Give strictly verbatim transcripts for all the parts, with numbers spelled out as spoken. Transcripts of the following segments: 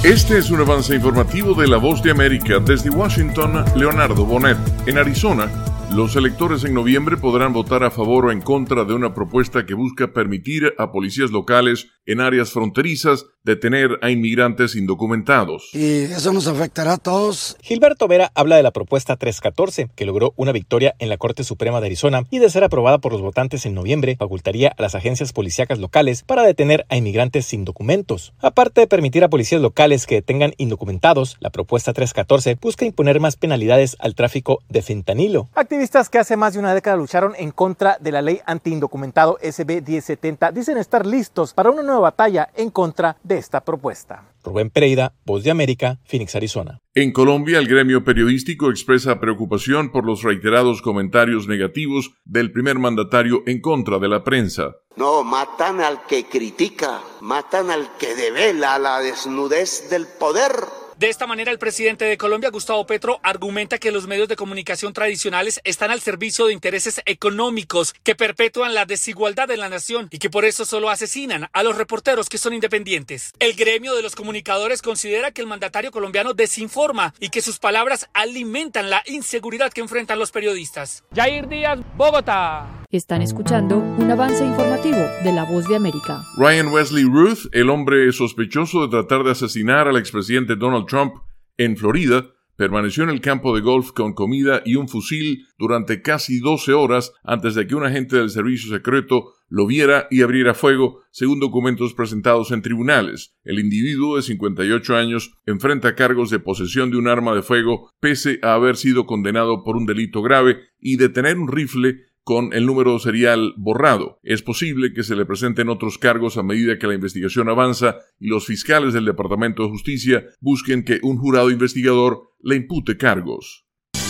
Este es un avance informativo de La Voz de América. Desde Washington, Leonardo Bonet. En Arizona, los electores en noviembre podrán votar a favor o en contra de una propuesta que busca permitir a policías locales en áreas fronterizas detener a inmigrantes indocumentados. Y eso nos afectará a todos. Gilberto Vera habla de la propuesta trescientos catorce, que logró una victoria en la Corte Suprema de Arizona y de ser aprobada por los votantes en noviembre, facultaría a las agencias policíacas locales para detener a inmigrantes sin documentos. Aparte de permitir a policías locales que detengan indocumentados, la propuesta trescientos catorce busca imponer más penalidades al tráfico de fentanilo. Activistas que hace más de una década lucharon en contra de la ley anti-indocumentado S B diez setenta dicen estar listos para una nueva batalla en contra de esta propuesta. Rubén Pereira, Voz de América, Phoenix, Arizona. En Colombia, el gremio periodístico expresa preocupación por los reiterados comentarios negativos del primer mandatario en contra de la prensa. No, matan al que critica, matan al que devela la desnudez del poder. De esta manera, el presidente de Colombia, Gustavo Petro, argumenta que los medios de comunicación tradicionales están al servicio de intereses económicos que perpetúan la desigualdad en la nación y que por eso solo asesinan a los reporteros que son independientes. El gremio de los comunicadores considera que el mandatario colombiano desinforma y que sus palabras alimentan la inseguridad que enfrentan los periodistas. Jair Díaz, Bogotá. Están escuchando un avance informativo de La Voz de América. Ryan Wesley Ruth, el hombre sospechoso de tratar de asesinar al expresidente Donald Trump en Florida, permaneció en el campo de golf con comida y un fusil durante casi doce horas antes de que un agente del servicio secreto lo viera y abriera fuego, según documentos presentados en tribunales. El individuo de cincuenta y ocho años enfrenta cargos de posesión de un arma de fuego pese a haber sido condenado por un delito grave y de tener un rifle con el número serial borrado. Es posible que se le presenten otros cargos a medida que la investigación avanza y los fiscales del Departamento de Justicia busquen que un jurado investigador le impute cargos.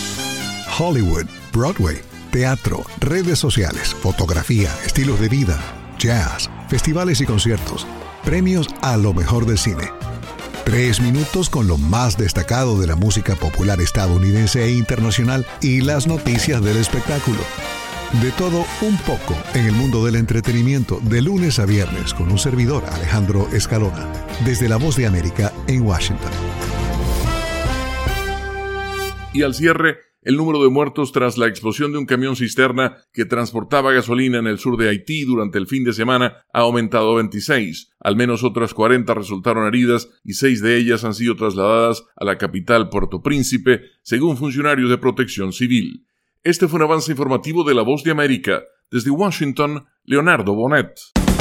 Hollywood, Broadway, teatro, redes sociales, fotografía, estilos de vida, jazz, festivales y conciertos, premios a lo mejor del cine. Tres minutos con lo más destacado de la música popular estadounidense e internacional y las noticias del espectáculo. De todo un poco en el mundo del entretenimiento, de lunes a viernes, con un servidor, Alejandro Escalona, desde La Voz de América en Washington. Y al cierre, el número de muertos tras la explosión de un camión cisterna que transportaba gasolina en el sur de Haití durante el fin de semana ha aumentado a veintiséis. Al menos otras cuarenta resultaron heridas y seis de ellas han sido trasladadas a la capital Puerto Príncipe, según funcionarios de protección civil. Este fue un avance informativo de La Voz de América. Desde Washington, Leonardo Bonet.